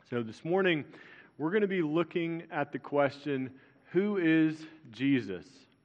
So this morning, we're going to be looking at the question, who is Jesus?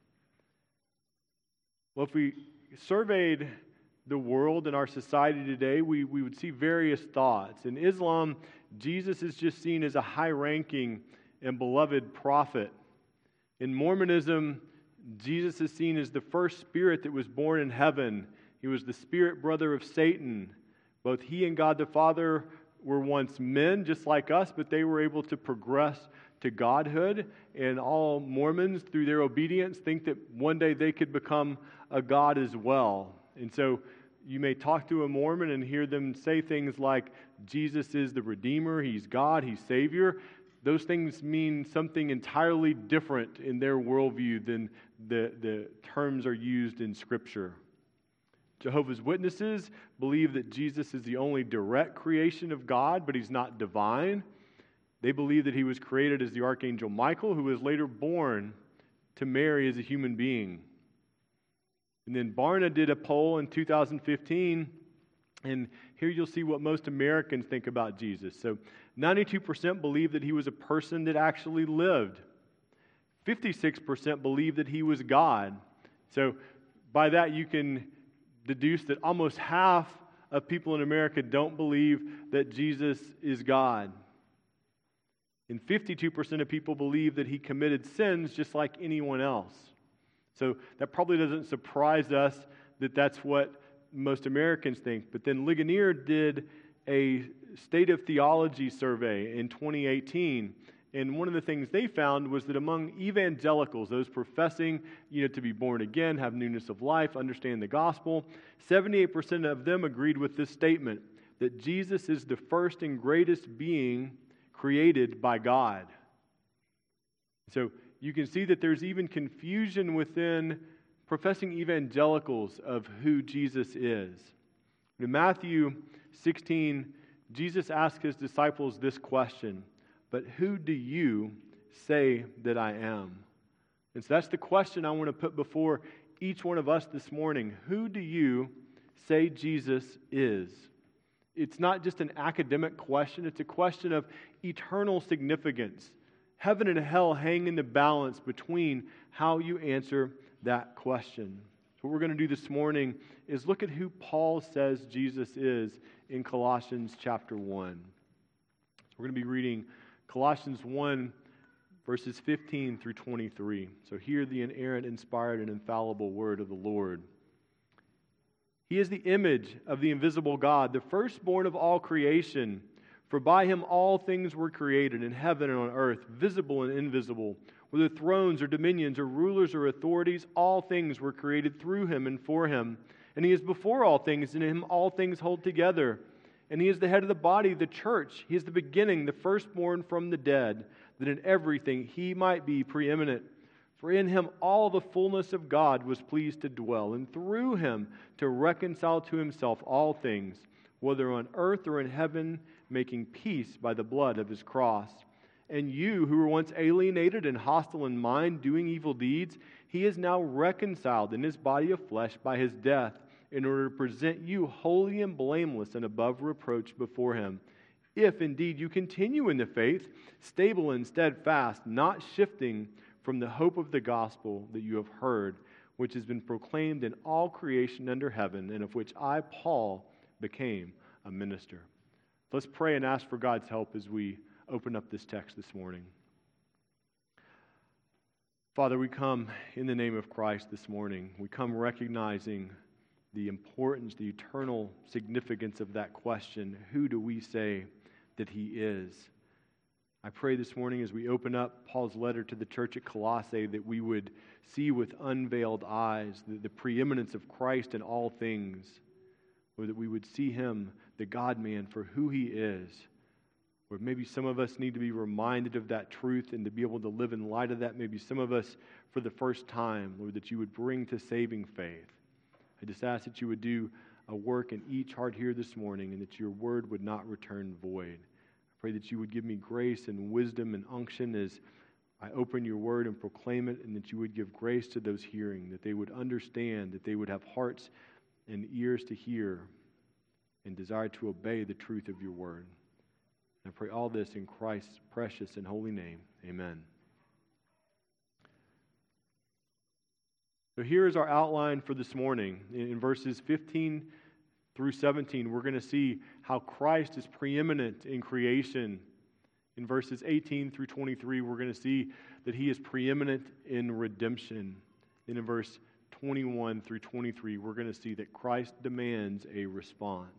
Well, if we surveyed the world and our society today, we would see various thoughts. In Islam, Jesus is just seen as a high-ranking and beloved prophet. In Mormonism, Jesus is seen as the first spirit that was born in heaven. He was the spirit brother of Satan. Both he and God the Father were once men, just like us, but they were able to progress to godhood. And all Mormons, through their obedience, think that one day they could become a god as well. And so you may talk to a Mormon and hear them say things like, Jesus is the Redeemer, He's God, He's Savior. Those things mean something entirely different in their worldview than the terms are used in Scripture. Jehovah's Witnesses believe that Jesus is the only direct creation of God, but He's not divine. They believe that He was created as the Archangel Michael, who was later born to Mary as a human being. And then Barna did a poll in 2015, and here you'll see what most Americans think about Jesus. So 92% believe that He was a person that actually lived. 56% believe that He was God. So by that you can deduce that almost half of people in America don't believe that Jesus is God. And 52% of people believe that He committed sins just like anyone else. So that probably doesn't surprise us that that's what most Americans think. But then Ligonier did a State of Theology survey in 2018, and one of the things they found was that among evangelicals, those professing to be born again, have newness of life, understand the gospel, 78% of them agreed with this statement, that Jesus is the first and greatest being created by God. So you can see that there's even confusion within professing evangelicals of who Jesus is. In Matthew 16, Jesus asked His disciples this question, but who do you say that I am? And so that's the question I want to put before each one of us this morning. Who do you say Jesus is? It's not just an academic question, it's a question of eternal significance. Heaven and hell hang in the balance between how you answer that question. So what we're going to do this morning is look at who Paul says Jesus is in Colossians chapter 1. We're going to be reading Colossians 1, verses 15 through 23. So hear the inerrant, inspired, and infallible word of the Lord. He is the image of the invisible God, the firstborn of all creation. For by Him all things were created, in heaven and on earth, visible and invisible. Whether thrones or dominions or rulers or authorities, all things were created through Him and for Him. And He is before all things, and in Him all things hold together. And He is the head of the body, the church. He is the beginning, the firstborn from the dead, that in everything He might be preeminent. For in Him all the fullness of God was pleased to dwell, and through Him to reconcile to Himself all things, whether on earth or in heaven, making peace by the blood of His cross. And you, who were once alienated and hostile in mind, doing evil deeds, He is now reconciled in His body of flesh by His death, in order to present you holy and blameless and above reproach before Him. If indeed you continue in the faith, stable and steadfast, not shifting from the hope of the gospel that you have heard, which has been proclaimed in all creation under heaven, and of which I, Paul, became a minister. Let's pray and ask for God's help as we open up this text this morning. Father, we come in the name of Christ this morning. We come recognizing the importance, the eternal significance of that question, who do we say that He is? I pray this morning as we open up Paul's letter to the church at Colossae that we would see with unveiled eyes the preeminence of Christ in all things, or that we would see Him, the God-man, for who He is. Or maybe some of us need to be reminded of that truth and to be able to live in light of that. Maybe some of us for the first time, Lord, that You would bring to saving faith. I just ask that You would do a work in each heart here this morning and that Your word would not return void. I pray that You would give me grace and wisdom and unction as I open Your word and proclaim it, and that You would give grace to those hearing, that they would understand, that they would have hearts and ears to hear and desire to obey the truth of Your word. I pray all this in Christ's precious and holy name. Amen. So here is our outline for this morning. In verses 15 through 17, we're going to see how Christ is preeminent in creation. In verses 18 through 23, we're going to see that He is preeminent in redemption. And in verse 21 through 23, we're going to see that Christ demands a response.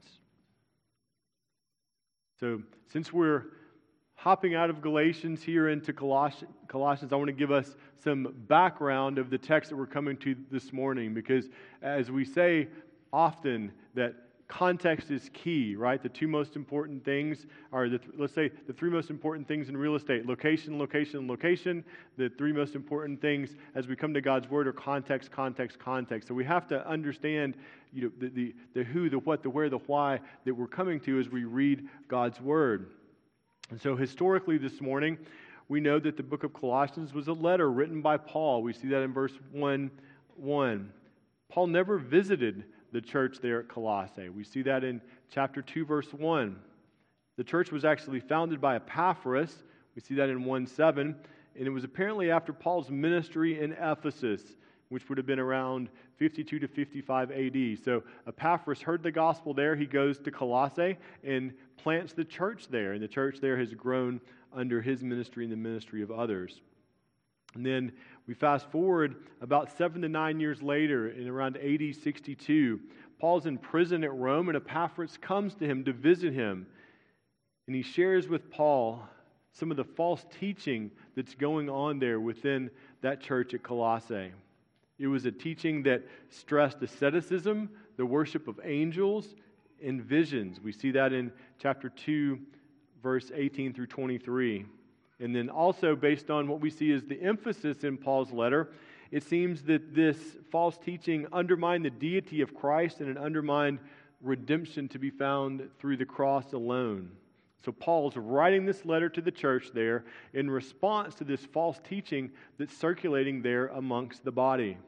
So, since we're hopping out of Galatians here into Colossians, I want to give us some background of the text that we're coming to this morning, because as we say often that context is key, right? The two most important things are, let's say, the three most important things in real estate: location, location, location. The three most important things as we come to God's Word are context, context, context. So we have to understand, the who, the what, the where, the why that we're coming to as we read God's Word. And so historically this morning, we know that the book of Colossians was a letter written by Paul. We see that in verse 1:1. Paul never visited the church there at Colossae. We see that in chapter 2, verse 1. The church was actually founded by Epaphras. We see that in 1:7. And it was apparently after Paul's ministry in Ephesus, which would have been around 52 to 55 AD. So Epaphras heard the gospel there. He goes to Colossae and plants the church there. And the church there has grown under his ministry and the ministry of others. And then we fast forward about 7 to 9 years later, in around AD 62. Paul's in prison at Rome, and Epaphras comes to him to visit him. And he shares with Paul some of the false teaching that's going on there within that church at Colossae. It was a teaching that stressed asceticism, the worship of angels, and visions. We see that in chapter 2, verse 18 through 23. And then also, based on what we see as the emphasis in Paul's letter, it seems that this false teaching undermined the deity of Christ, and it undermined redemption to be found through the cross alone. So Paul's writing this letter to the church there in response to this false teaching that's circulating there amongst the body.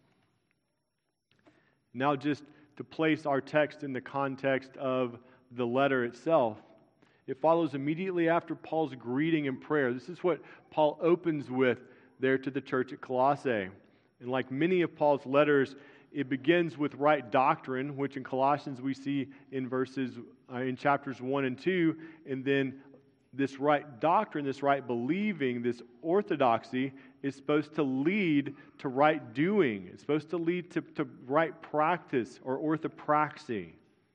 Now, just to place our text in the context of the letter itself, it follows immediately after Paul's greeting and prayer. This is what Paul opens with there to the church at Colossae. And like many of Paul's letters, it begins with right doctrine, which in Colossians we see in chapters 1 and 2. And then this right doctrine, this right believing, this orthodoxy is supposed to lead to right doing. It's supposed to lead to right practice, or orthopraxy.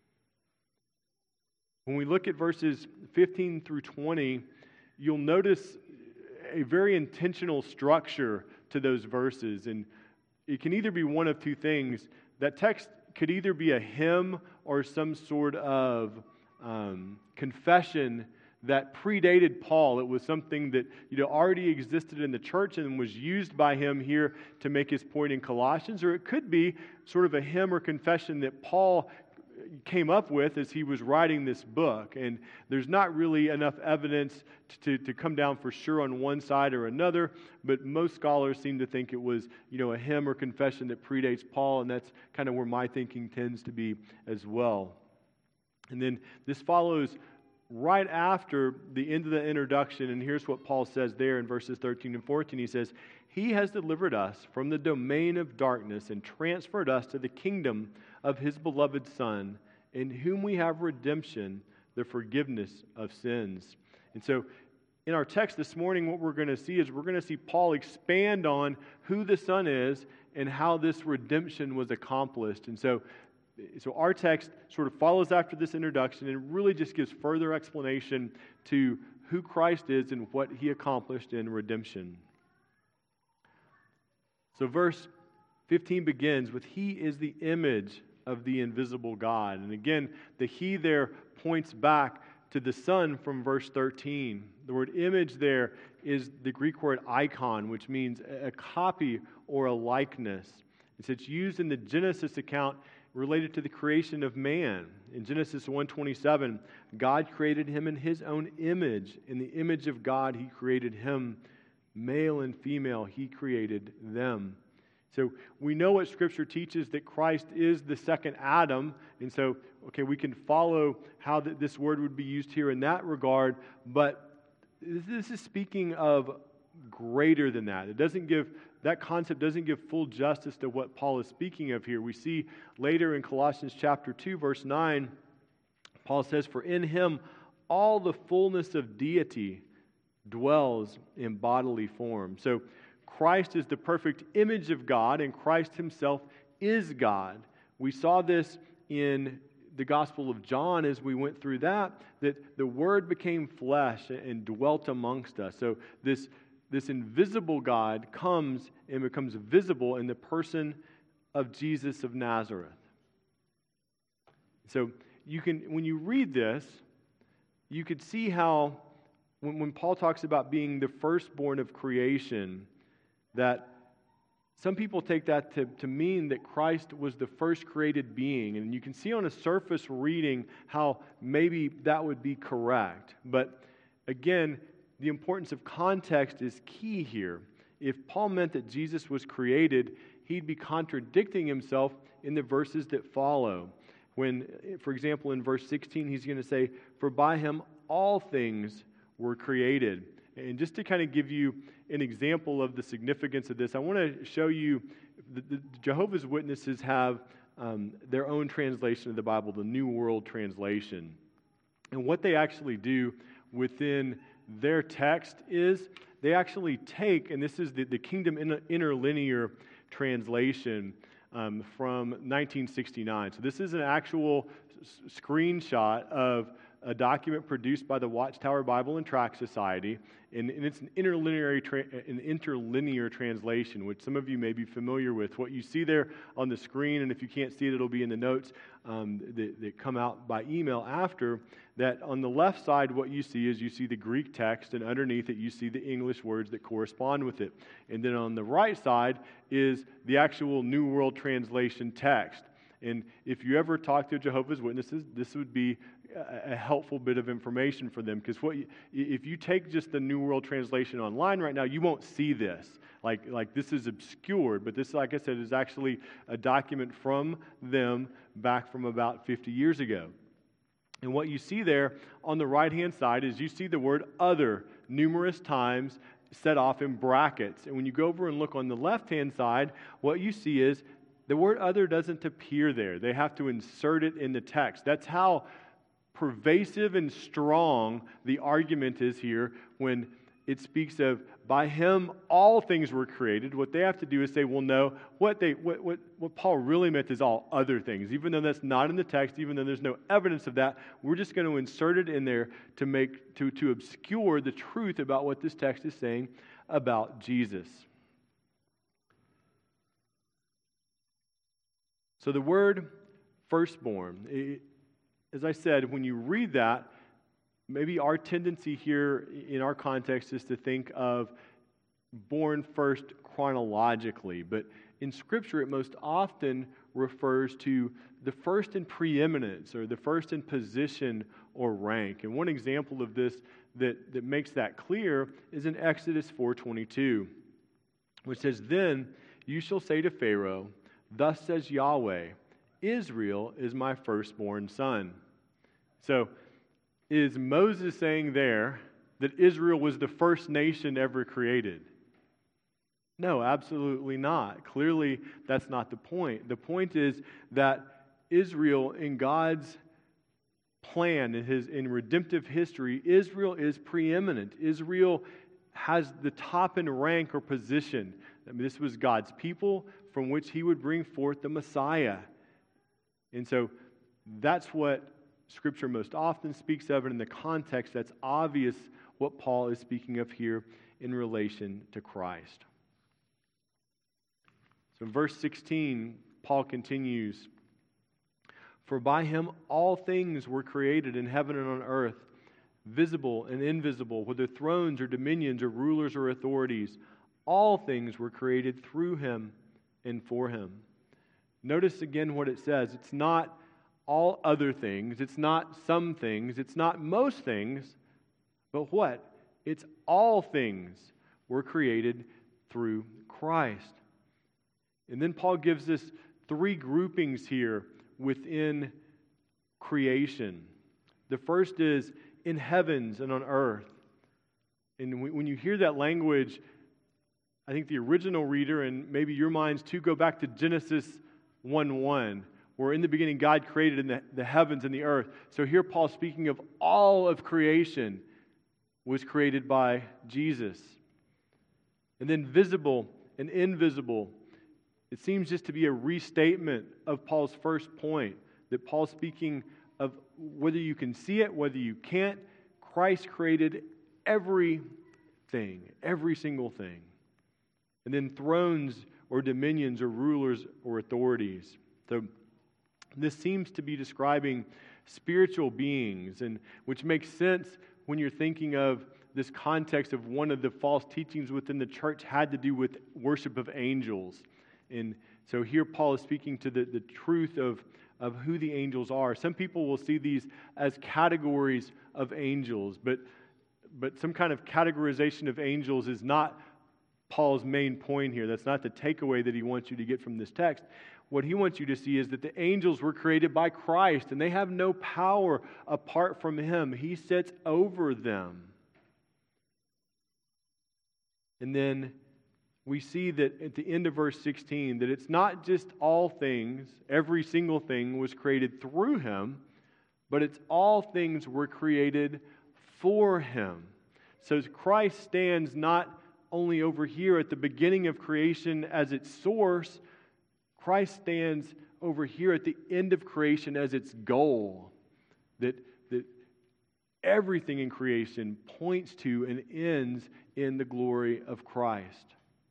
When we look at verses 15 through 20, you'll notice a very intentional structure to those verses. And it can either be one of two things. That text could either be a hymn or some sort of confession that predated Paul. It was something that already existed in the church and was used by him here to make his point in Colossians. Or it could be sort of a hymn or confession that Paul came up with as he was writing this book. And there's not really enough evidence to come down for sure on one side or another, but most scholars seem to think it was a hymn or confession that predates Paul, and that's kind of where my thinking tends to be as well. And then this follows right after the end of the introduction, and here's what Paul says there in verses 13 and 14. He says, "He has delivered us from the domain of darkness and transferred us to the kingdom of His beloved Son, in whom we have redemption, the forgiveness of sins." And so in our text this morning, what we're going to see is we're going to see Paul expand on who the Son is and how this redemption was accomplished. And so our text sort of follows after this introduction and really just gives further explanation to who Christ is and what He accomplished in redemption. So verse 15 begins with, "He is the image of the invisible God." And again, the "He" there points back to the Son from verse 13. The word image there is the Greek word icon, which means a copy or a likeness. It's used in the Genesis account related to the creation of man. In Genesis 1:27, God created him in His own image. In the image of God, He created him. Male and female, He created them. So we know what Scripture teaches, that Christ is the second Adam. And so okay, we can follow how this word would be used here in that regard, but this is speaking of greater than that. That concept doesn't give full justice to what Paul is speaking of here. We see later in Colossians chapter 2, verse 9, Paul says, "For in him all the fullness of deity dwells in bodily form." So Christ is the perfect image of God, and Christ himself is God. We saw this in the Gospel of John as we went through that the Word became flesh and dwelt amongst us. So this invisible God comes and becomes visible in the person of Jesus of Nazareth. So when you read this, you could see how when Paul talks about being the firstborn of creation, that some people take that to mean that Christ was the first created being. And you can see on a surface reading how maybe that would be correct. But again, the importance of context is key here. If Paul meant that Jesus was created, he'd be contradicting himself in the verses that follow. When, for example, in verse 16, he's going to say, "For by him all things were created." And just to kind of give you an example of the significance of this, I want to show you the Jehovah's Witnesses have their own translation of the Bible, the New World Translation. And what they actually do within their text is they actually take, and this is the Kingdom Interlinear Translation from 1969. So this is an actual screenshot of a document produced by the Watchtower Bible and Tract Society, and it's an interlinear translation, which some of you may be familiar with. What you see there on the screen, and if you can't see it, it'll be in the notes that come out by email after, that on the left side, what you see is you see the Greek text, and underneath it, you see the English words that correspond with it. And then on the right side is the actual New World Translation text. And if you ever talk to Jehovah's Witnesses, this would be a helpful bit of information for them, because if you take just the New World Translation online right now, you won't see this. Like this is obscured, but this, like I said, is actually a document from them back from about 50 years ago. And what you see there on the right-hand side is you see the word "other" numerous times set off in brackets. And when you go over and look on the left-hand side, what you see is the word "other" doesn't appear there. They have to insert it in the text. That's how pervasive and strong the argument is here when it speaks of by him all things were created. What they have to do is say, well, no, what Paul really meant is all other things. Even though that's not in the text, even though there's no evidence of that, we're just going to insert it in there to obscure the truth about what this text is saying about Jesus. So the word firstborn, as I said, when you read that, maybe our tendency here in our context is to think of born first chronologically, but in Scripture it most often refers to the first in preeminence or the first in position or rank. And one example of this that makes that clear is in Exodus 4:22, which says, "Then you shall say to Pharaoh, 'Thus says Yahweh, Israel is my firstborn son.'" So, is Moses saying there that Israel was the first nation ever created? No, absolutely not. Clearly, that's not the point. The point is that Israel, in God's plan, in redemptive history, Israel is preeminent. Israel has the top in rank or position. I mean, this was God's people from which He would bring forth the Messiah. And so that's what Scripture most often speaks of, and in the context, that's obvious what Paul is speaking of here in relation to Christ. So in verse 16, Paul continues, "For by him all things were created in heaven and on earth, visible and invisible, whether thrones or dominions or rulers or authorities. All things were created through him and for him." Notice again what it says. It's not all other things. It's not some things. It's not most things. But what? It's all things were created through Christ. And then Paul gives us three groupings here within creation. The first is in heavens and on earth. And when you hear that language, I think the original reader, and maybe your minds too, go back to Genesis 1:1, where in the beginning God created the heavens and the earth. So here Paul's speaking of all of creation was created by Jesus. And then visible and invisible. It seems just to be a restatement of Paul's first point, that Paul's speaking of whether you can see it, whether you can't. Christ created everything, every single thing. And then thrones or dominions or rulers or authorities. So this seems to be describing spiritual beings, and which makes sense when you're thinking of this context of one of the false teachings within the church had to do with worship of angels. And so here Paul is speaking to the truth of who the angels are. Some people will see these as categories of angels, but some kind of categorization of angels is not Paul's main point here. That's not the takeaway that he wants you to get from this text. What he wants you to see is that the angels were created by Christ, and they have no power apart from him. He sits over them. And then we see that at the end of verse 16, that it's not just all things, every single thing was created through him, but it's all things were created for him. So Christ stands not only over here at the beginning of creation as its source, Christ stands over here at the end of creation as its goal. That everything in creation points to and ends in the glory of Christ.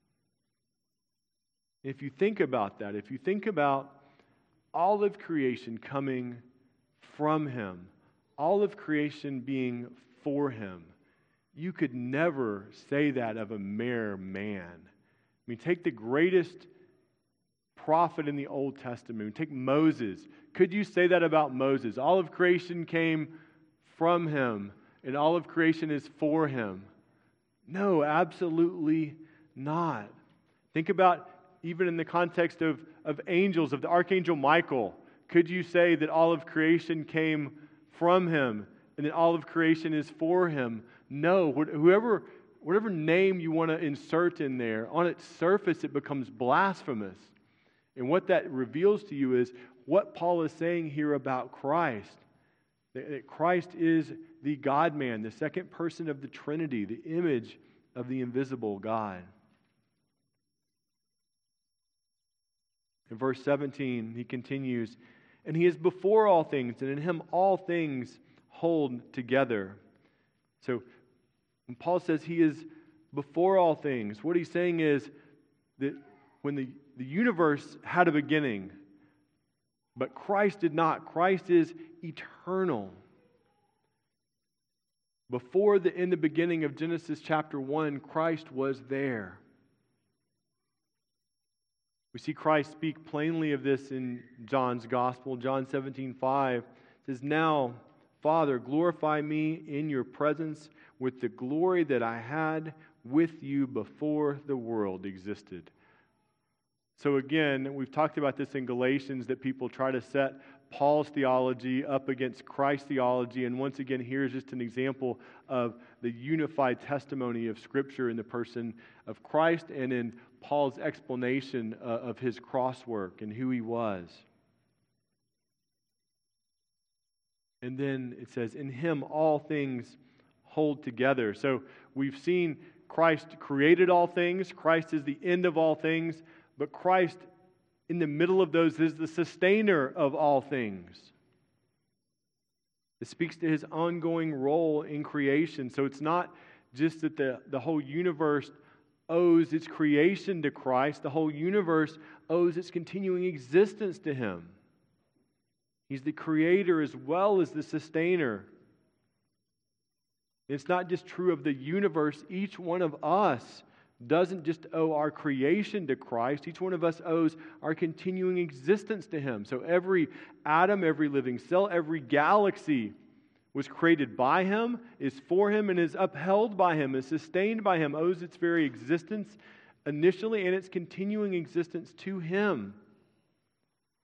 If you think about that, if you think about all of creation coming from him, all of creation being for him, you could never say that of a mere man. I mean, take the greatest prophet in the Old Testament. Take Moses. Could you say that about Moses? All of creation came from him, and all of creation is for him. No, absolutely not. Think about, even in the context of angels, of the Archangel Michael, could you say that all of creation came from him, and that all of creation is for him? No. Whatever name you want to insert in there, on its surface it becomes blasphemous. And what that reveals to you is what Paul is saying here about Christ. That Christ is the God-man, the second person of the Trinity, the image of the invisible God. In verse 17, he continues, and he is before all things, and in him all things hold together. So when Paul says he is before all things, what he's saying is that when the universe had a beginning, but Christ did not. Christ is eternal. In the beginning of Genesis chapter 1, Christ was there. We see Christ speak plainly of this in John's Gospel. John 17:5 says, "Now, Father, glorify me in your presence with the glory that I had with you before the world existed." So again, we've talked about this in Galatians, that people try to set Paul's theology up against Christ's theology. And once again, here's just an example of the unified testimony of Scripture in the person of Christ and in Paul's explanation of his cross work and who he was. And then it says, in him all things hold together. So we've seen Christ created all things. Christ is the end of all things. But Christ, in the middle of those, is the sustainer of all things. It speaks to his ongoing role in creation. So it's not just that the whole universe owes its creation to Christ. The whole universe owes its continuing existence to him. He's the creator as well as the sustainer. It's not just true of the universe. Each one of us doesn't just owe our creation to Christ. Each one of us owes our continuing existence to him. So every atom, every living cell, every galaxy was created by him, is for him, and is upheld by him, is sustained by him, owes its very existence initially and its continuing existence to him.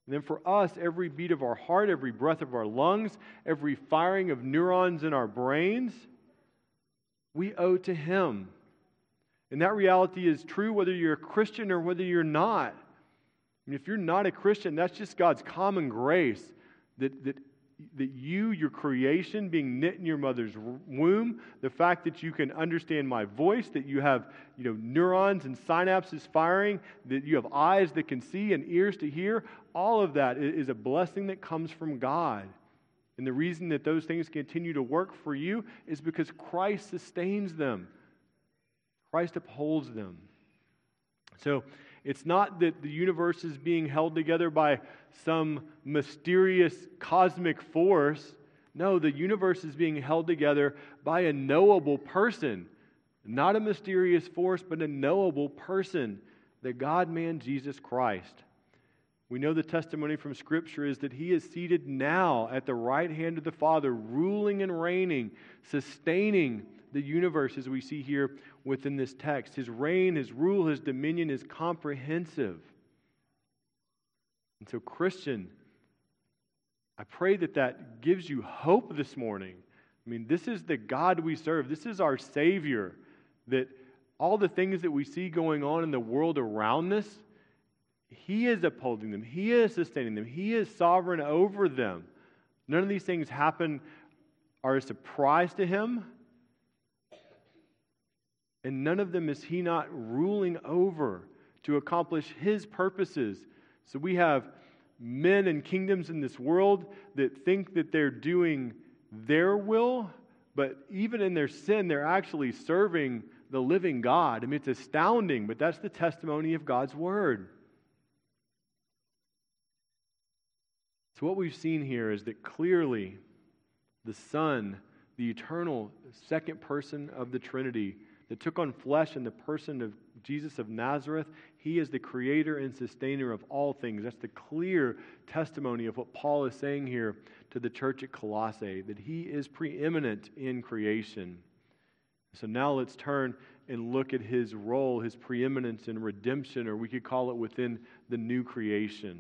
And then for us, every beat of our heart, every breath of our lungs, every firing of neurons in our brains, we owe to Him. And that reality is true whether you're a Christian or whether you're not. I mean, if you're not a Christian, that's just God's common grace that you, your creation, being knit in your mother's womb, the fact that you can understand my voice, that you have neurons and synapses firing, that you have eyes that can see and ears to hear, all of that is a blessing that comes from God. And the reason that those things continue to work for you is because Christ sustains them. Christ upholds them. So it's not that the universe is being held together by some mysterious cosmic force. No, the universe is being held together by a knowable person. Not a mysterious force, but a knowable person, the God-man Jesus Christ. We know the testimony from Scripture is that He is seated now at the right hand of the Father, ruling and reigning, sustaining the universe as we see here within this text. His reign, His rule, His dominion is comprehensive. And so, Christian, I pray that gives you hope this morning. I mean, this is the God we serve. This is our Savior. That all the things that we see going on in the world around us, He is upholding them. He is sustaining them. He is sovereign over them. None of these things are a surprise to Him. And none of them is He not ruling over to accomplish His purposes. So we have men and kingdoms in this world that think that they're doing their will, but even in their sin, they're actually serving the living God. I mean, it's astounding, but that's the testimony of God's Word. So what we've seen here is that clearly the Son, the eternal second person of the Trinity, that took on flesh in the person of Jesus of Nazareth, He is the creator and sustainer of all things. That's the clear testimony of what Paul is saying here to the church at Colossae, that He is preeminent in creation. So now let's turn and look at His role, His preeminence in redemption, or we could call it within the new creation.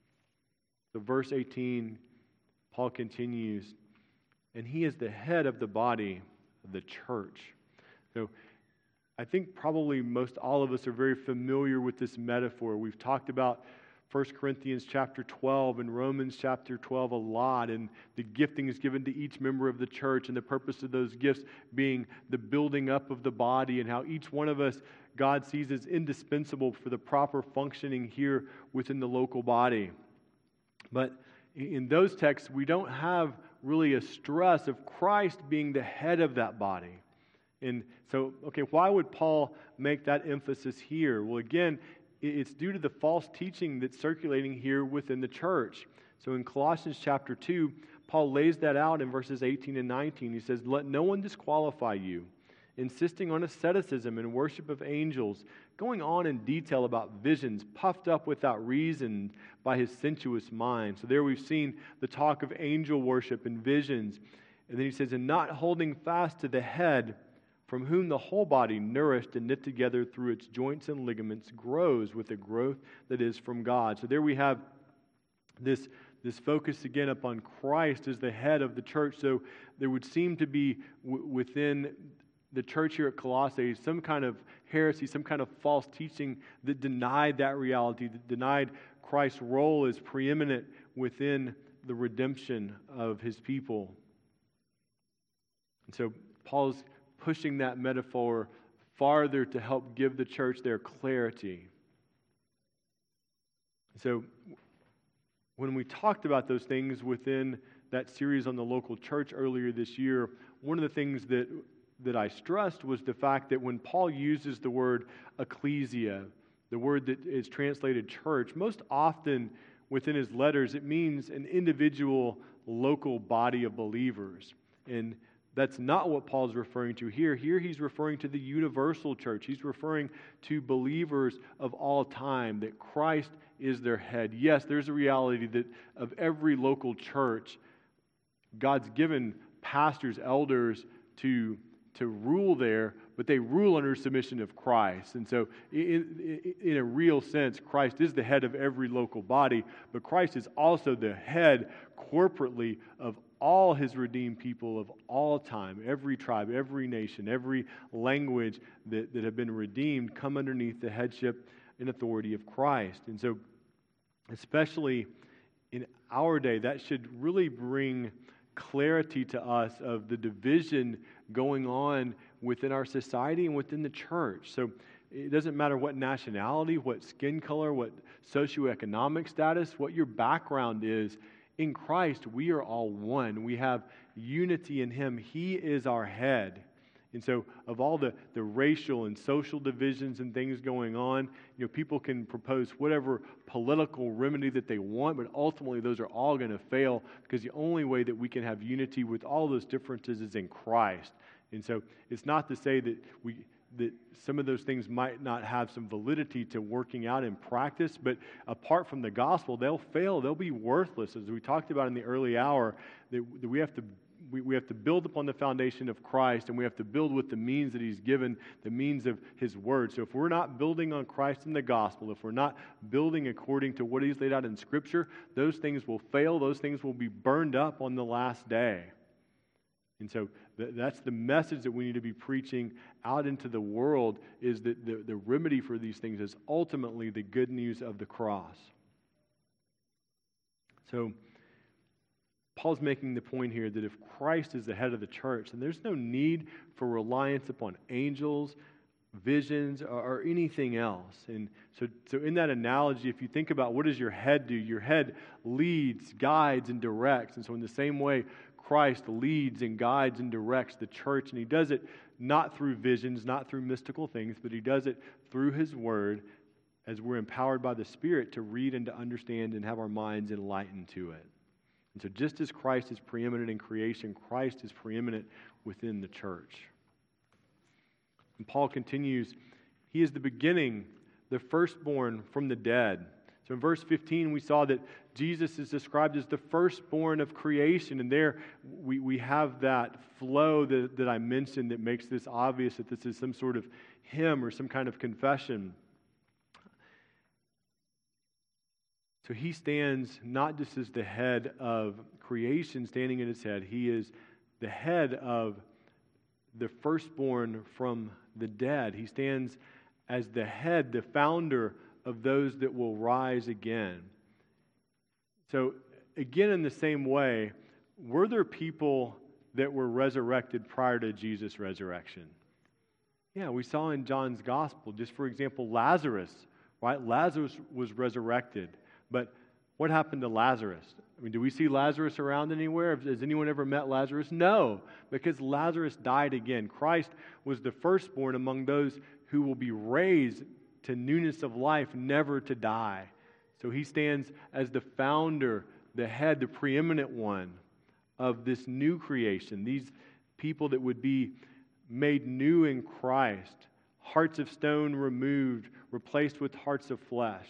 So verse 18, Paul continues, and He is the head of the body of the church. So I think probably most all of us are very familiar with this metaphor. We've talked about 1 Corinthians chapter 12 and Romans chapter 12 a lot, and the gifting is given to each member of the church, and the purpose of those gifts being the building up of the body, and how each one of us God sees as indispensable for the proper functioning here within the local body. But in those texts, we don't have really a stress of Christ being the head of that body. And so, why would Paul make that emphasis here? Well, again, it's due to the false teaching that's circulating here within the church. So in Colossians chapter 2, Paul lays that out in verses 18 and 19. He says, "Let no one disqualify you, insisting on asceticism and worship of angels, going on in detail about visions, puffed up without reason by his sensuous mind." So there we've seen the talk of angel worship and visions. And then he says, "And not holding fast to the head, from whom the whole body, nourished and knit together through its joints and ligaments, grows with the growth that is from God." So there we have this focus again upon Christ as the head of the church. So there would seem to be within the church here at Colossae some kind of heresy, some kind of false teaching that denied that reality, that denied Christ's role as preeminent within the redemption of His people. And so Paul's pushing that metaphor farther to help give the church their clarity. So when we talked about those things within that series on the local church earlier this year, one of the things that I stressed was the fact that when Paul uses the word ecclesia, the word that is translated church, most often within his letters it means an individual local body of believers. And that's not what Paul's referring to here. Here he's referring to the universal church. He's referring to believers of all time, that Christ is their head. Yes, there's a reality that of every local church, God's given pastors, elders to to rule there, but they rule under submission of Christ. And so in a real sense, Christ is the head of every local body, but Christ is also the head corporately of all his redeemed people of all time. Every tribe, every nation, every language that have been redeemed come underneath the headship and authority of Christ. And so, especially in our day, that should really bring clarity to us of the division going on within our society and within the church. So it doesn't matter what nationality, what skin color, what socioeconomic status, what your background is. In Christ, we are all one. We have unity in Him. He is our head. And so of all the racial and social divisions and things going on, people can propose whatever political remedy that they want, but ultimately those are all going to fail, because the only way that we can have unity with all those differences is in Christ. And so it's not to say that some of those things might not have some validity to working out in practice, but apart from the gospel, they'll fail. They'll be worthless. As we talked about in the early hour, that we have to build upon the foundation of Christ, and we have to build with the means that He's given, the means of His Word. So if we're not building on Christ and the gospel, if we're not building according to what He's laid out in Scripture, those things will fail. Those things will be burned up on the last day. And so that's the message that we need to be preaching out into the world, is that the remedy for these things is ultimately the good news of the cross. So Paul's making the point here that if Christ is the head of the church, then there's no need for reliance upon angels, visions, or anything else. And so in that analogy, if you think about what does your head do, your head leads, guides, and directs. And so in the same way, Christ leads and guides and directs the church, and He does it not through visions, not through mystical things, but He does it through His Word as we're empowered by the Spirit to read and to understand and have our minds enlightened to it. And so just as Christ is preeminent in creation, Christ is preeminent within the church. And Paul continues, He is the beginning, the firstborn from the dead. So in verse 15, we saw that Jesus is described as the firstborn of creation. And there we have that flow that I mentioned that makes this obvious, that this is some sort of hymn or some kind of confession. So He stands not just as the head of creation standing in His head. He is the head of the firstborn from the dead. He stands as the head, the founder of those that will rise again. So again, in the same way, were there people that were resurrected prior to Jesus' resurrection? Yeah, we saw in John's gospel, just for example, Lazarus, right? Lazarus was resurrected. But what happened to Lazarus? I mean, do we see Lazarus around anywhere? Has anyone ever met Lazarus? No, because Lazarus died again. Christ was the firstborn among those who will be raised to newness of life, never to die. So He stands as the founder, the head, the preeminent one of this new creation. These people that would be made new in Christ, hearts of stone removed, replaced with hearts of flesh.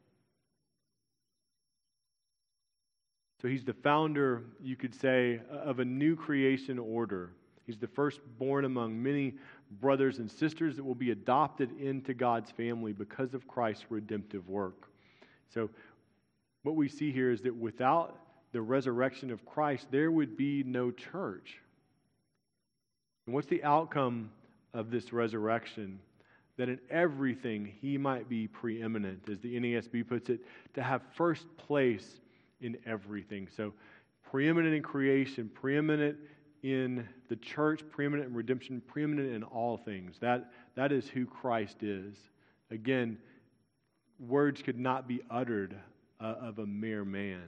So He's the founder, you could say, of a new creation order. He's the firstborn among many brothers and sisters that will be adopted into God's family because of Christ's redemptive work. So what we see here is that without the resurrection of Christ, there would be no church. And what's the outcome of this resurrection? That in everything He might be preeminent, as the NASB puts it, to have first place in everything. So preeminent in creation, preeminent in the church, preeminent in redemption, preeminent in all things. That is who Christ is. Again, words could not be uttered of a mere man.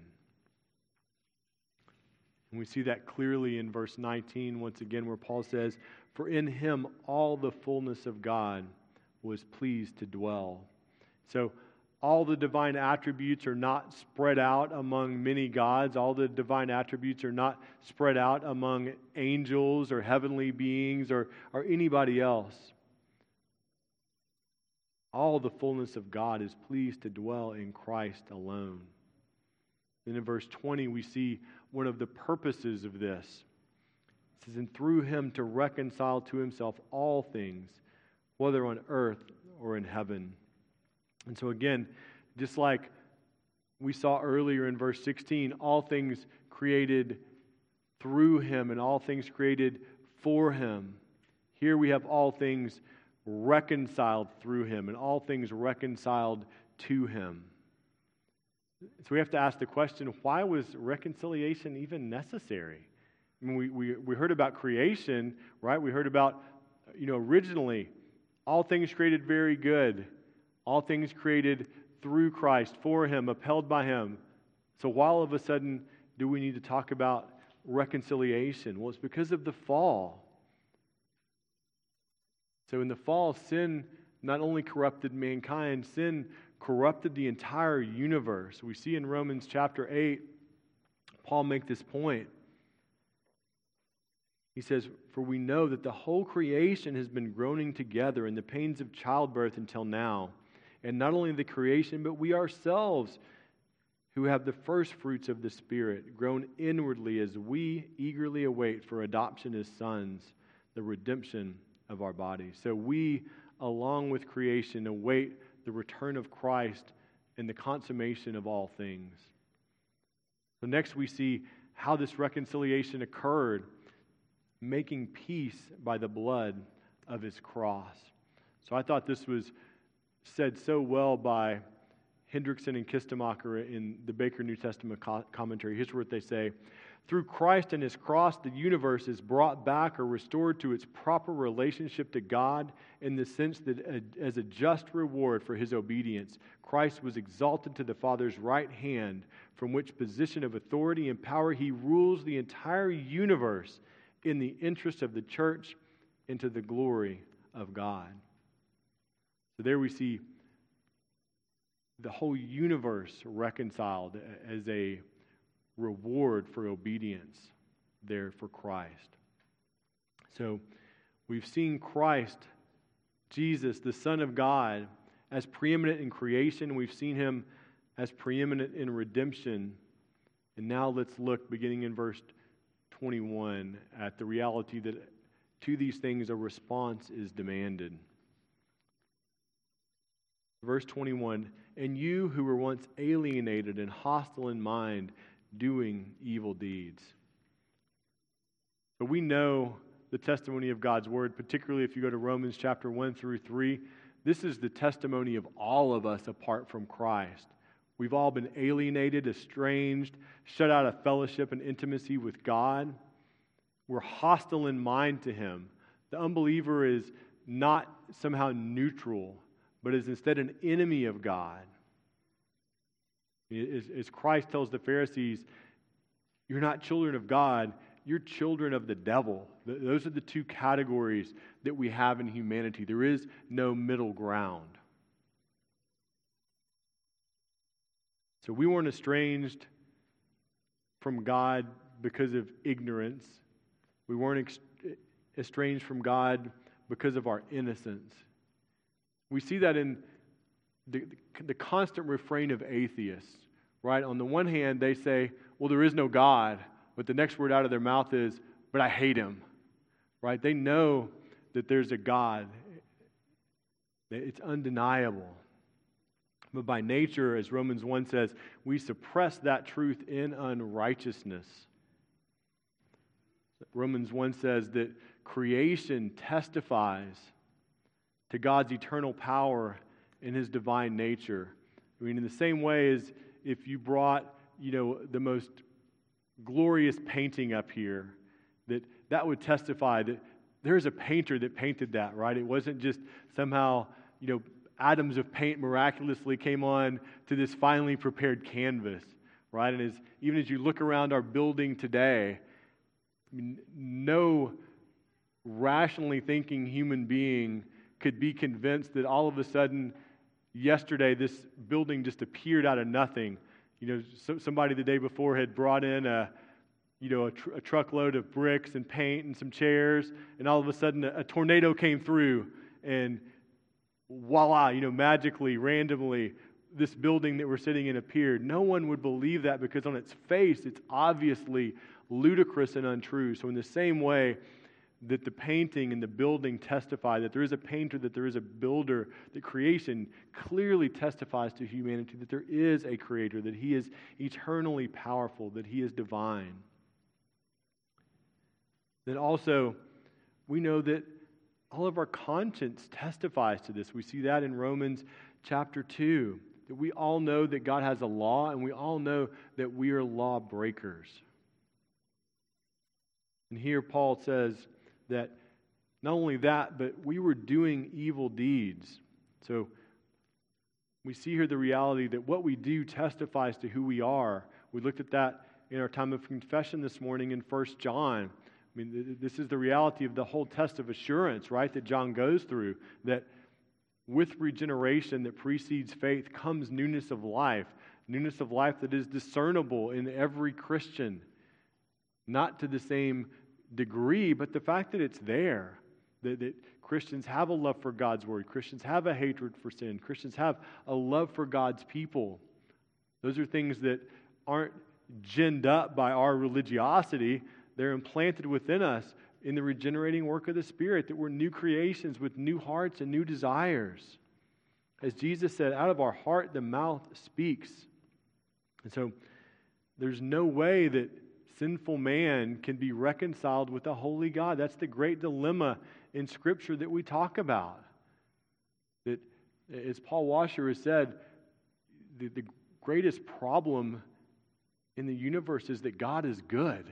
And we see that clearly in verse 19, once again, where Paul says, "For in Him all the fullness of God was pleased to dwell." So all the divine attributes are not spread out among many gods. All the divine attributes are not spread out among angels or heavenly beings or anybody else. All the fullness of God is pleased to dwell in Christ alone. Then in verse 20, we see one of the purposes of this. It says, and through him to reconcile to himself all things, whether on earth or in heaven. And so again, just like we saw earlier in verse 16, all things created through him and all things created for him. Here we have all things reconciled through him and all things reconciled to him. So we have to ask the question, why was reconciliation even necessary? I mean, we heard about creation, right? We heard about, originally, all things created very good. All things created through Christ, for him, upheld by him. So why all of a sudden do we need to talk about reconciliation? Well, it's because of the fall. So in the fall, sin not only corrupted mankind, sin corrupted the entire universe. We see in Romans chapter 8, Paul make this point. He says, for we know that the whole creation has been groaning together in the pains of childbirth until now. And not only the creation, but we ourselves who have the first fruits of the Spirit, groan inwardly as we eagerly await for adoption as sons, the redemption of our bodies. So we, along with creation, await the return of Christ and the consummation of all things. So next we see how this reconciliation occurred, making peace by the blood of his cross. So I thought this was said so well by Hendrickson and Kistemacher in the Baker New Testament commentary. Here's what they say. Through Christ and his cross, the universe is brought back or restored to its proper relationship to God in the sense that as a just reward for his obedience, Christ was exalted to the Father's right hand, from which position of authority and power he rules the entire universe in the interest of the church and to the glory of God. So there we see the whole universe reconciled as a reward for obedience there for Christ. So we've seen Christ, Jesus, the Son of God, as preeminent in creation. We've seen him as preeminent in redemption. And now let's look, beginning in verse 21, at the reality that to these things a response is demanded. Verse 21, and you who were once alienated and hostile in mind, doing evil deeds. But we know the testimony of God's word, particularly if you go to Romans chapter 1 through 3. This is the testimony of all of us apart from Christ. We've all been alienated, estranged, shut out of fellowship and intimacy with God. We're hostile in mind to him. The unbeliever is not somehow neutral, but is instead an enemy of God. As Christ tells the Pharisees, you're not children of God, you're children of the devil. Those are the two categories that we have in humanity. There is no middle ground. So we weren't estranged from God because of ignorance. We weren't estranged from God because of our innocence. We see that in the constant refrain of atheists, right? On the one hand, they say, well, there is no God, but the next word out of their mouth is, but I hate him, right? They know that there's a God. It's undeniable. But by nature, as Romans 1 says, we suppress that truth in unrighteousness. Romans 1 says that creation testifies to God's eternal power and his divine nature. I mean, in the same way as if you brought, the most glorious painting up here, that would testify that there's a painter that painted that, right? It wasn't just somehow, atoms of paint miraculously came on to this finely prepared canvas, right? And even as you look around our building today, no rationally thinking human being could be convinced that all of a sudden, yesterday, this building just appeared out of nothing. Somebody the day before had brought in a truckload of bricks and paint and some chairs, and all of a sudden a tornado came through, and voila, magically, randomly, this building that we're sitting in appeared. No one would believe that because on its face, it's obviously ludicrous and untrue. So in the same way that the painting and the building testify that there is a painter, that there is a builder, that creation clearly testifies to humanity that there is a creator, that he is eternally powerful, that he is divine. Then also, we know that all of our conscience testifies to this. We see that in Romans chapter 2, that we all know that God has a law, and we all know that we are lawbreakers. And here Paul says that not only that, but we were doing evil deeds. So we see here the reality that what we do testifies to who we are. We looked at that in our time of confession this morning in 1 John. I mean, this is the reality of the whole test of assurance, right, that John goes through, that with regeneration that precedes faith comes newness of life that is discernible in every Christian, not to the same degree, but the fact that it's there, that Christians have a love for God's word, Christians have a hatred for sin, Christians have a love for God's people. Those are things that aren't ginned up by our religiosity. They're implanted within us in the regenerating work of the Spirit, that we're new creations with new hearts and new desires. As Jesus said, out of our heart the mouth speaks. And so there's no way that sinful man can be reconciled with a holy God. That's the great dilemma in Scripture that we talk about. That, as Paul Washer has said, the greatest problem in the universe is that God is good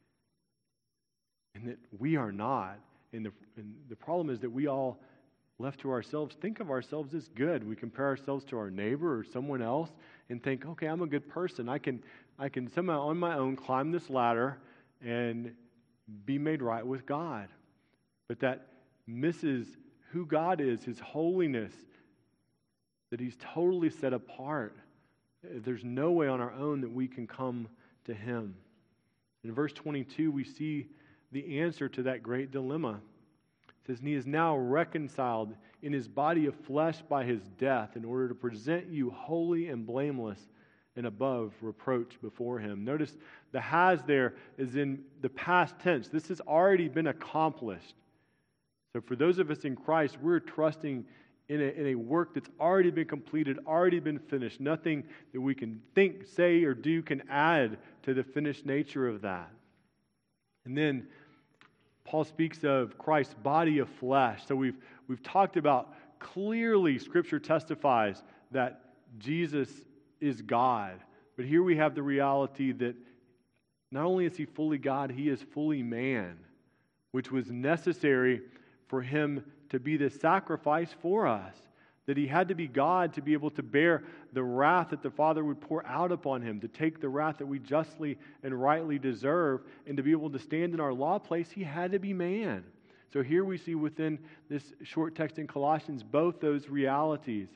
and that we are not. And the problem is that we all, left to ourselves, think of ourselves as good. We compare ourselves to our neighbor or someone else and think, okay, I'm a good person. I can somehow on my own climb this ladder and be made right with God. But that misses who God is, His holiness, that He's totally set apart. There's no way on our own that we can come to Him. In verse 22, we see the answer to that great dilemma. It says, and He is now reconciled in His body of flesh by His death in order to present you holy and blameless and above reproach before Him. Notice the has there is in the past tense. This has already been accomplished. So for those of us in Christ, we're trusting in a work that's already been completed, already been finished. Nothing that we can think, say, or do can add to the finished nature of that. And then Paul speaks of Christ's body of flesh. So we've talked about clearly Scripture testifies that Jesus is God. But here we have the reality that not only is He fully God, He is fully man, which was necessary for Him to be the sacrifice for us. That He had to be God to be able to bear the wrath that the Father would pour out upon Him, to take the wrath that we justly and rightly deserve, and to be able to stand in our law place, He had to be man. So here we see within this short text in Colossians both those realities.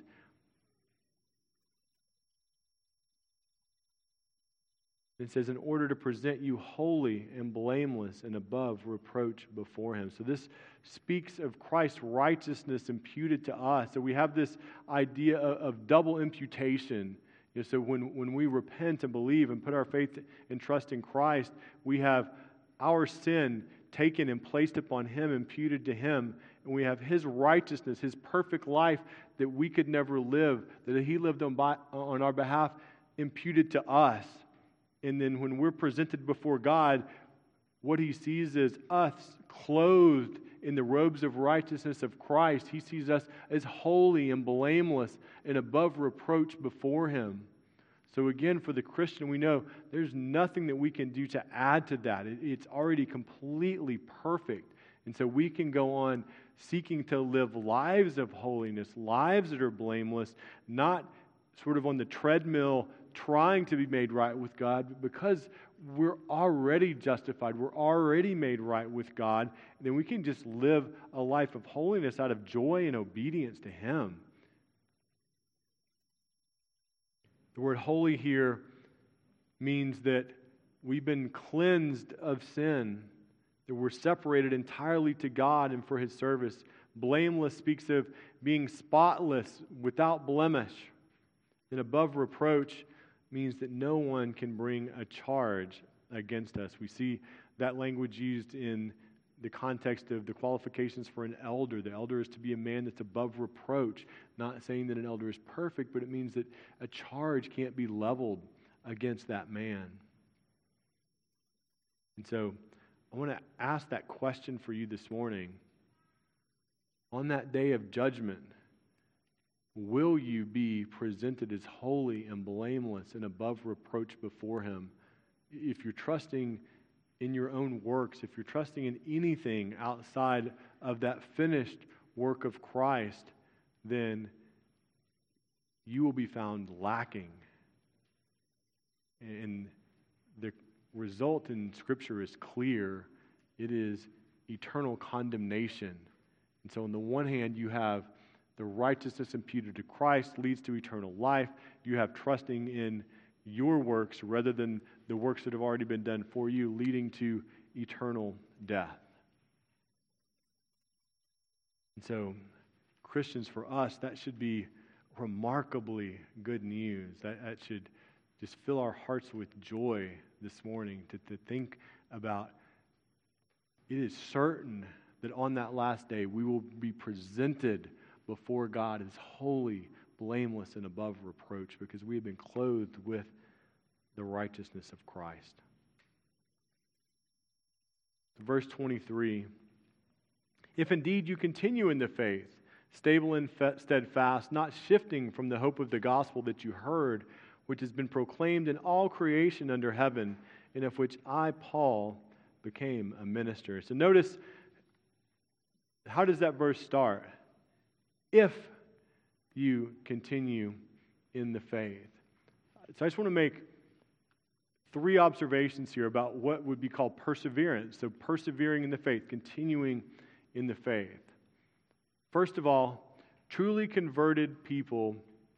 It says, in order to present you holy and blameless and above reproach before Him. So this speaks of Christ's righteousness imputed to us. So we have this idea of double imputation. So when we repent and believe and put our faith and trust in Christ, we have our sin taken and placed upon Him, imputed to Him. And we have His righteousness, His perfect life that we could never live, that He lived on our behalf, imputed to us. And then when we're presented before God, what He sees is us clothed in the robes of righteousness of Christ. He sees us as holy and blameless and above reproach before Him. So again, for the Christian, we know there's nothing that we can do to add to that. It's already completely perfect. And so we can go on seeking to live lives of holiness, lives that are blameless, not sort of on the treadmill trying to be made right with God, but because we're already justified, we're already made right with God, and then we can just live a life of holiness out of joy and obedience to Him. The word holy here means that we've been cleansed of sin, that we're separated entirely to God and for His service. Blameless speaks of being spotless, without blemish. And above reproach means that no one can bring a charge against us. We see that language used in the context of the qualifications for an elder. The elder is to be a man that's above reproach, not saying that an elder is perfect, but it means that a charge can't be leveled against that man. And so I want to ask that question for you this morning. On that day of judgment, will you be presented as holy and blameless and above reproach before Him? If you're trusting in your own works, if you're trusting in anything outside of that finished work of Christ, then you will be found lacking. And the result in Scripture is clear. It is eternal condemnation. And so on the one hand, you have the righteousness imputed to Christ leads to eternal life. You have trusting in your works rather than the works that have already been done for you, leading to eternal death. And so, Christians, for us, that should be remarkably good news. That should just fill our hearts with joy this morning to think about it is certain that on that last day we will be presented before God as holy, blameless, and above reproach because we have been clothed with the righteousness of Christ. Verse 23, if indeed you continue in the faith, stable and steadfast, not shifting from the hope of the gospel that you heard, which has been proclaimed in all creation under heaven, and of which I, Paul, became a minister. So notice, how does that verse start? If you continue in the faith. So I just want to make 3 observations here about what would be called perseverance. So persevering in the faith, continuing in the faith. First of all, truly converted people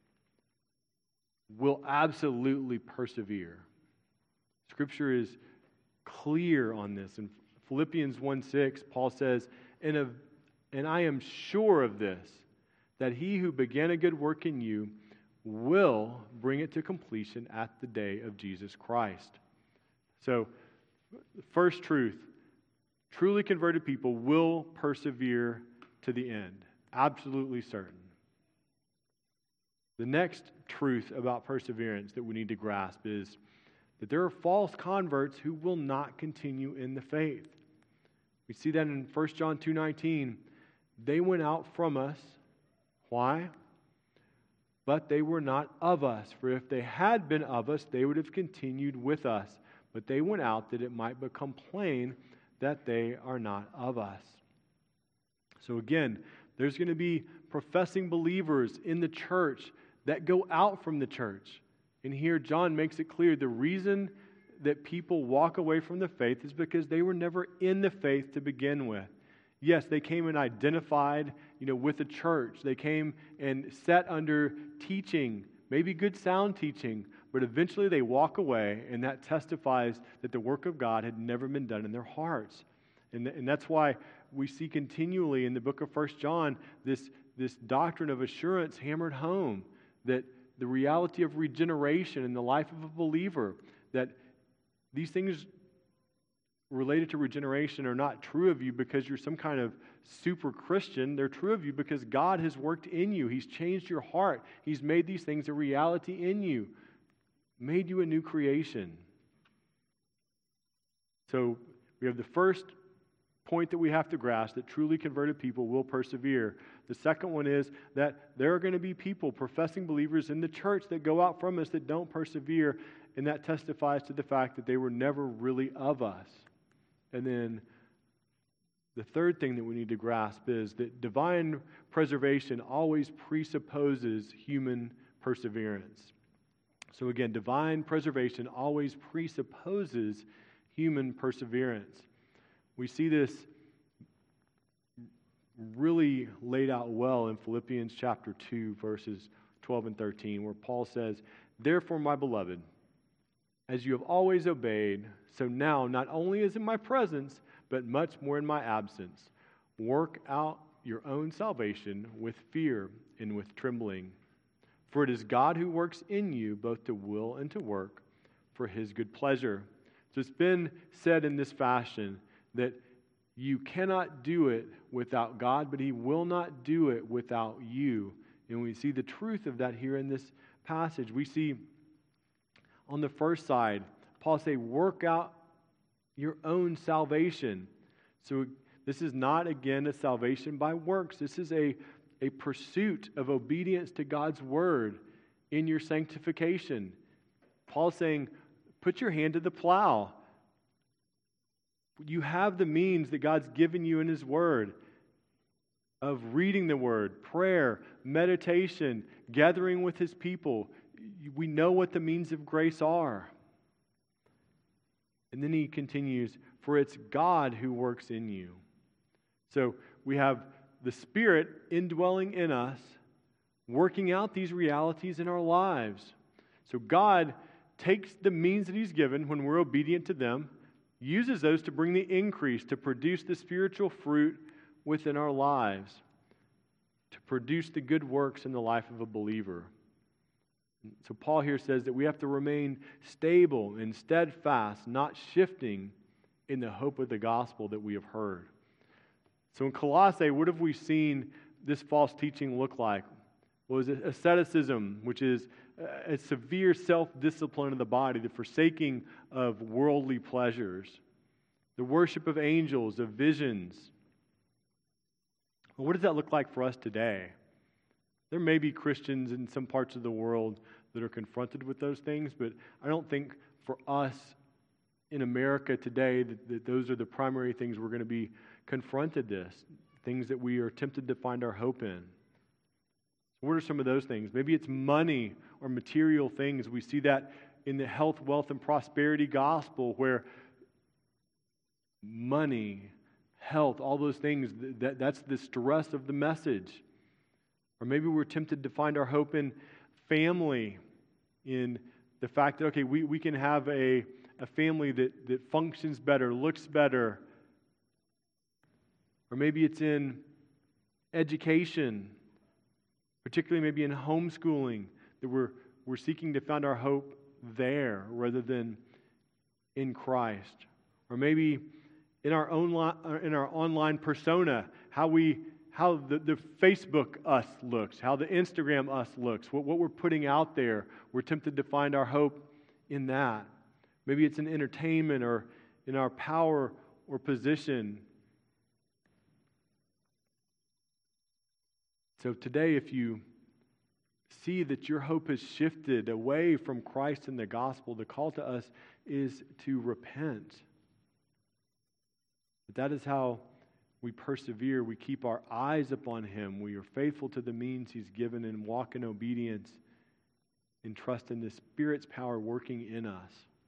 will absolutely persevere. Scripture is clear on this. In Philippians 1:6, Paul says, and I am sure of this, that he who began a good work in you will bring it to completion at the day of Jesus Christ. So, first truth, truly converted people will persevere to the end. Absolutely certain. The next truth about perseverance that we need to grasp is that there are false converts who will not continue in the faith. We see that in 1 John 2:19. They went out from us. Why? But they were not of us. For if they had been of us, they would have continued with us. But they went out that it might become plain that they are not of us. So again, there's going to be professing believers in the church that go out from the church. And here John makes it clear the reason that people walk away from the faith is because they were never in the faith to begin with. Yes, they came and identified, with the church. They came and sat under teaching, maybe good sound teaching, but eventually they walk away, and that testifies that the work of God had never been done in their hearts. And that's why we see continually in the book of 1 John this doctrine of assurance hammered home, that the reality of regeneration in the life of a believer, that these things related to regeneration are not true of you because you're some kind of super Christian. They're true of you because God has worked in you. He's changed your heart. He's made these things a reality in you, made you a new creation. So we have the first point that we have to grasp, that truly converted people will persevere. The second one is that there are going to be people, professing believers in the church, that go out from us that don't persevere, and that testifies to the fact that they were never really of us. And then the third thing that we need to grasp is that divine preservation always presupposes human perseverance. So again, divine preservation always presupposes human perseverance. We see this really laid out well in Philippians chapter 2, verses 12 and 13, where Paul says, "Therefore, my beloved, as you have always obeyed, so now, not only as in my presence, but much more in my absence, work out your own salvation with fear and with trembling. For it is God who works in you both to will and to work for His good pleasure." So it's been said in this fashion that you cannot do it without God, but He will not do it without you. And we see the truth of that here in this passage. We see on the first side, Paul say, work out your own salvation. So this is not, again, a salvation by works. This is a pursuit of obedience to God's word in your sanctification. Paul's saying, put your hand to the plow. You have the means that God's given you in His word of reading the word, prayer, meditation, gathering with His people. We know what the means of grace are. And then he continues, for it's God who works in you. So we have the Spirit indwelling in us, working out these realities in our lives. So God takes the means that He's given when we're obedient to them, uses those to bring the increase, to produce the spiritual fruit within our lives, to produce the good works in the life of a believer. So Paul here says that we have to remain stable and steadfast, not shifting in the hope of the gospel that we have heard. So in Colossae, what have we seen this false teaching look like? Well, it was asceticism, which is a severe self-discipline of the body, the forsaking of worldly pleasures, the worship of angels, of visions. Well, what does that look like for us today? There may be Christians in some parts of the world that are confronted with those things, but I don't think for us in America today that those are the primary things we're going to be confronted with, things that we are tempted to find our hope in. What are some of those things? Maybe it's money or material things. We see that in the health, wealth, and prosperity gospel where money, health, all those things, that's the stress of the message. Or maybe we're tempted to find our hope in family, in the fact that, okay, we can have a family that functions better, looks better. Or maybe it's in education, particularly maybe in homeschooling, that we're seeking to find our hope there rather than in Christ. Or maybe in our online persona, how the Facebook us looks, how the Instagram us looks, what we're putting out there. We're tempted to find our hope in that. Maybe it's in entertainment or in our power or position. So today, if you see that your hope has shifted away from Christ and the gospel, the call to us is to repent. But that is how we persevere. We keep our eyes upon Him. We are faithful to the means He's given and walk in obedience and trust in the Spirit's power working in us.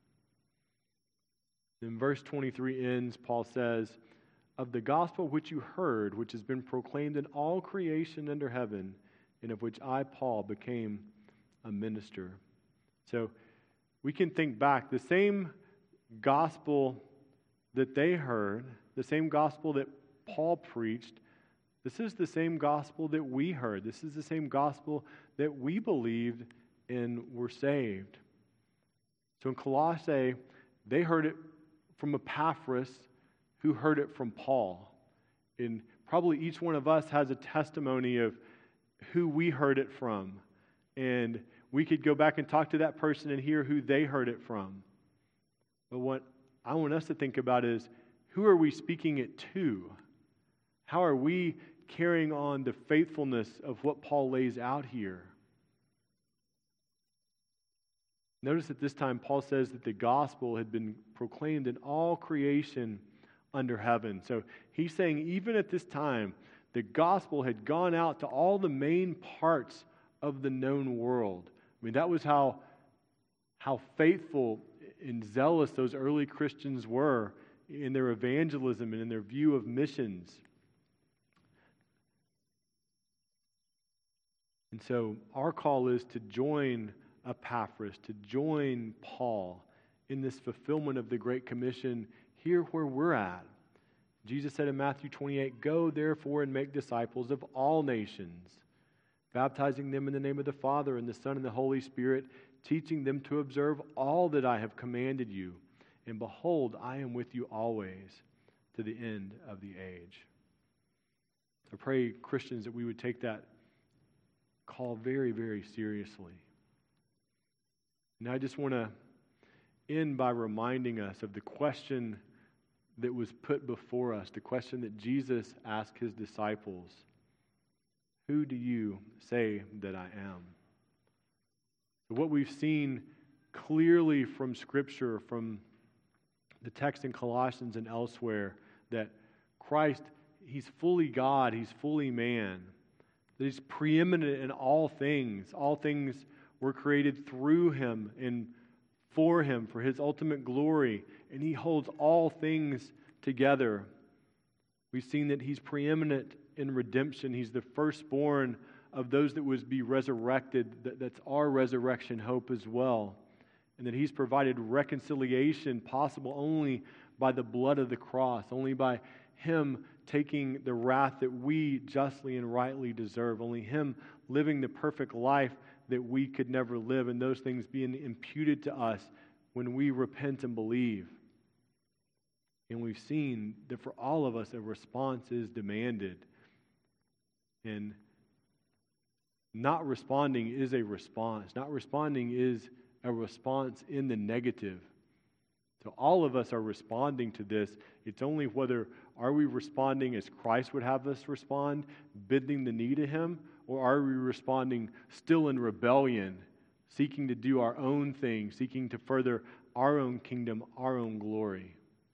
In verse 23 ends, Paul says, of the gospel which you heard, which has been proclaimed in all creation under heaven, and of which I, Paul, became a minister. So we can think back. The same gospel that they heard, the same gospel that Paul preached, this is the same gospel that we heard. This is the same gospel that we believed and were saved. So in Colossae, they heard it from Epaphras, who heard it from Paul. And probably each one of us has a testimony of who we heard it from. And we could go back and talk to that person and hear who they heard it from. But what I want us to think about is, who are we speaking it to? How are we carrying on the faithfulness of what Paul lays out here? Notice at this time, Paul says that the gospel had been proclaimed in all creation under heaven. So he's saying even at this time, the gospel had gone out to all the main parts of the known world. I mean, that was how faithful and zealous those early Christians were in their evangelism and in their view of missions. And so our call is to join Epaphras, to join Paul in this fulfillment of the Great Commission here where we're at. Jesus said in Matthew 28, go therefore and make disciples of all nations, baptizing them in the name of the Father and the Son and the Holy Spirit, teaching them to observe all that I have commanded you. And behold, I am with you always to the end of the age. I pray, Christians, that we would take that call very, very seriously. And I just want to end by reminding us of the question that was put before us, the question that Jesus asked his disciples. Who do you say that I am? What we've seen clearly from Scripture, from the text in Colossians and elsewhere, that Christ, he's fully God, he's fully man, that he's preeminent in all things. All things were created through him and for him, for his ultimate glory, and he holds all things together. We've seen that he's preeminent in redemption. He's the firstborn of those that would be resurrected. That's our resurrection hope as well. And that he's provided reconciliation possible only by the blood of the cross, only by him taking the wrath that we justly and rightly deserve, only him living the perfect life that we could never live, and those things being imputed to us when we repent and believe. And we've seen that for all of us, a response is demanded. And not responding is a response. Not responding is a response in the negative. So all of us are responding to this. It's only whether are we responding as Christ would have us respond, bending the knee to him, or are we responding still in rebellion, seeking to do our own thing, seeking to further our own kingdom, our own glory.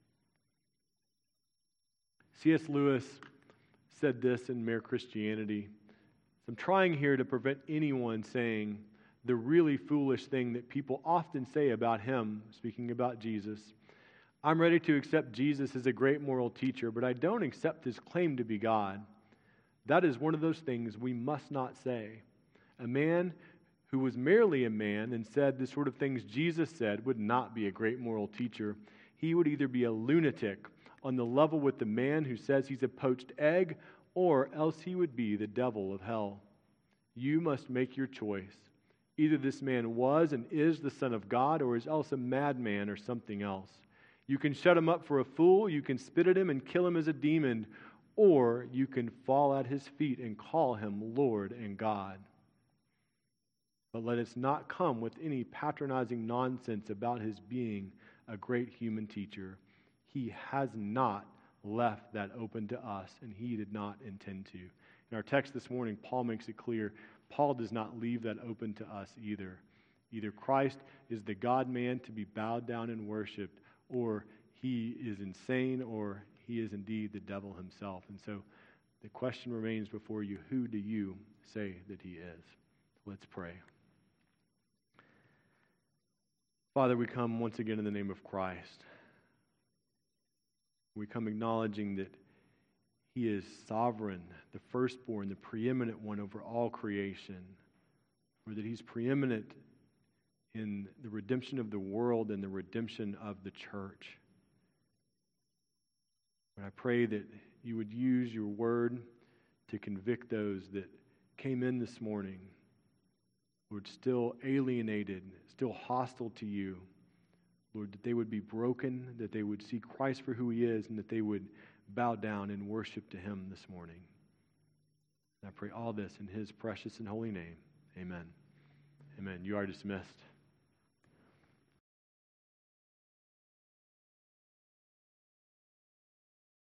C.S. Lewis said this in Mere Christianity. I'm trying here to prevent anyone saying the really foolish thing that people often say about him, speaking about Jesus. I'm ready to accept Jesus as a great moral teacher, but I don't accept his claim to be God. That is one of those things we must not say. A man who was merely a man and said the sort of things Jesus said would not be a great moral teacher. He would either be a lunatic on the level with the man who says he's a poached egg, or else he would be the devil of hell. You must make your choice. Either this man was and is the Son of God, or is else a madman or something else. You can shut him up for a fool, you can spit at him and kill him as a demon, or you can fall at his feet and call him Lord and God. But let us not come with any patronizing nonsense about his being a great human teacher. He has not left that open to us, and he did not intend to. In our text this morning, Paul makes it clear, Paul does not leave that open to us either. Either Christ is the God-man to be bowed down and worshipped, or he is insane, or he is indeed the devil himself. And so the question remains before you, who do you say that he is? Let's pray. Father, we come once again in the name of Christ. We come acknowledging that he is sovereign, the firstborn, the preeminent one over all creation, or that he's preeminent in the redemption of the world and the redemption of the church. And I pray that you would use your word to convict those that came in this morning, Lord, still alienated, still hostile to you. Lord, that they would be broken, that they would see Christ for who he is, and that they would bow down and worship to him this morning. And I pray all this in his precious and holy name. Amen. Amen. You are dismissed.